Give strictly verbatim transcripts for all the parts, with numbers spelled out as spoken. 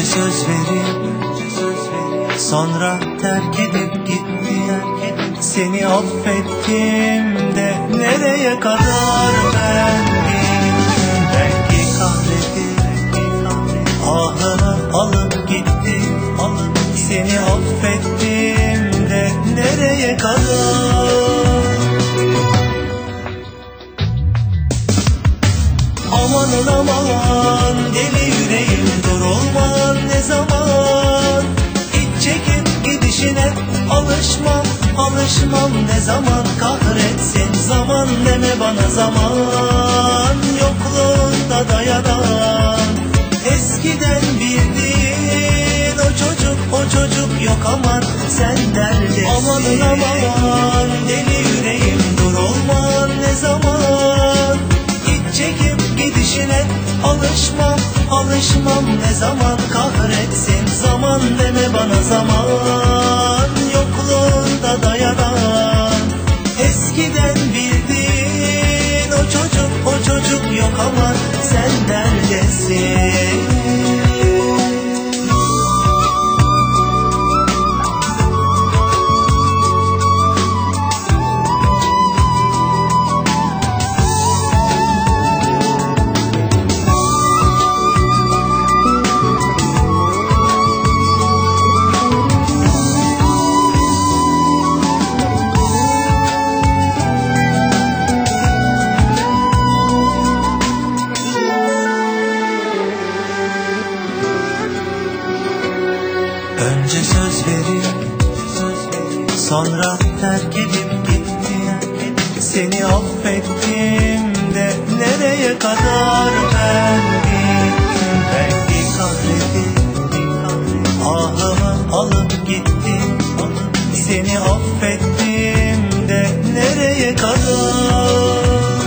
Önce söz verip sonra terk edip gitti. Seni affettim de nereye kadar ben gittim? Belki kahredip ahımı alıp gitti. Seni affettim de nereye kadar? Amanın aman deli yüreğim, dur olman ne zaman? İç çekip gidişine alışmam, alışmam ne zaman? Kahretsin zaman, deme bana zaman. Yokluğunda dayanan eskiden bildiğin o çocuk, o çocuk yok aman sen derdesin. Amanın aman deli yüreğim, dur olman ne zaman? İç çekip gidişine alışmam, alışmam ne zaman? Kahretsin zaman, deme bana zaman. Yokluğunda dayanan eskiden bildiğin o çocuk, o çocuk yok aman sen neredesin? Önce söz verip sonra terk edip gitti. Seni affettim de nereye kadar ben gittim? Belki kahredip ahımı alıp gitti. Seni affettim de nereye kadar?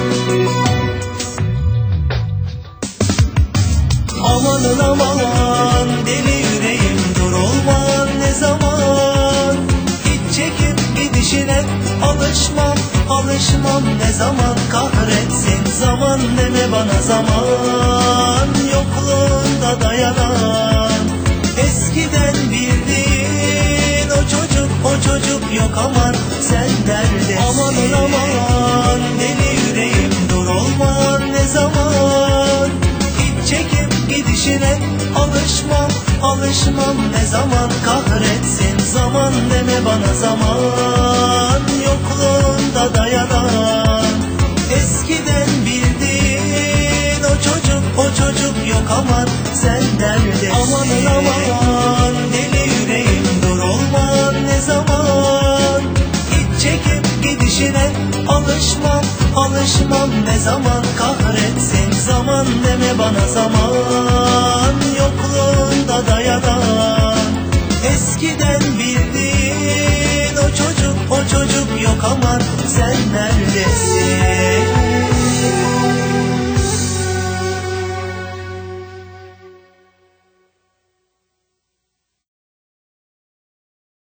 Amanın aman deli yüreğim, dur olman ne zaman? İç çekip gidişine alışmam, alışmam ne zaman? Kahretsin zaman, deme bana zaman. Yokluğunda dayanan eskiden bildiğin o çocuk, o çocuk yok aman sen neredesin? Amanın aman deli yüreğim, dur olman ne zaman? İç çekip gidişine alışmam, alışmam ne zaman? Kahretsin zaman, deme bana zaman. Yokluğunda dayanan eskiden bildiğin o çocuk, o çocuk yok aman sen neredesin? Amanın aman deli yüreğim, dur olman ne zaman? İç çekip gidişine alışmam, alışmam ne zaman? Kahretsin zaman, deme bana zaman. Yokluğunda dayanan eskiden bildiğin o çocuk, o çocuk yok aman sen neredesin?